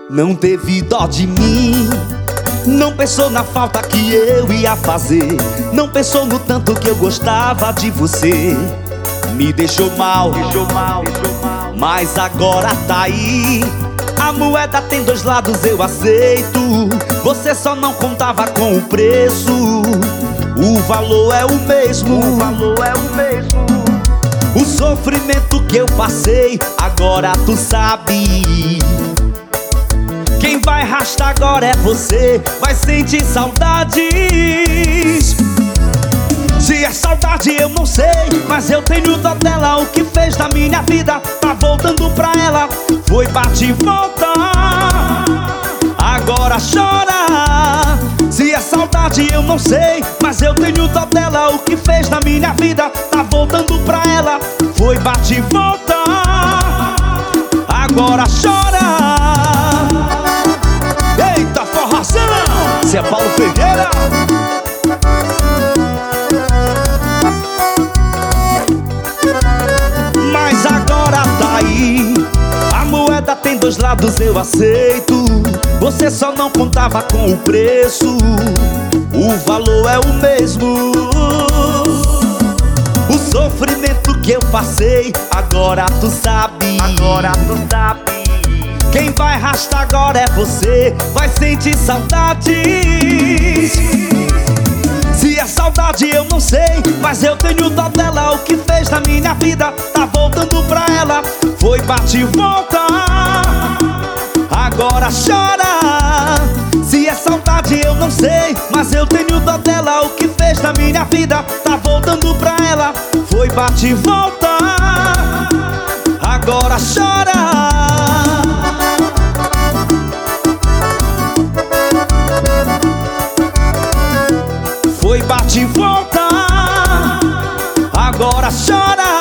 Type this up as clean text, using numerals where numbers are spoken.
Não teve dó de mim, não pensou na falta que eu ia fazer, não pensou no tanto que eu gostava de você. Me deixou mal, mas agora tá aí. A moeda tem dois lados, eu aceito. Você só não contava com o preço. O valor é o mesmo, o sofrimento que eu passei, agora tu sabe. Quem vai arrastar agora é você, vai sentir saudades. Se é saudade eu não sei, mas eu tenho dó dela. O que fez da minha vida, tá voltando pra ela. Foi bate e volta, agora chora. Se é saudade eu não sei, mas eu tenho dó dela. O que fez da minha vida, tá voltando pra ela. Foi bate e volta, agora chora. Eita forração, se é Paulo Ferreira. Mas agora tá aí. A moeda tem dois lados, eu aceito. Você só não contava com o preço. O valor é o mesmo. O sofrimento que eu passei, agora tu sabe. Quem vai arrastar agora é você, vai sentir saudades. Se é saudade eu não sei, mas eu tenho dó dela. O que fez na minha vida, tá voltando pra ela. Foi bate e volta, agora chora. Se é saudade eu não sei, mas eu tenho dó dela. O que fez na minha vida, tá voltando pra ela. Foi bate e volta, agora chora. Foi bate e volta, agora chora.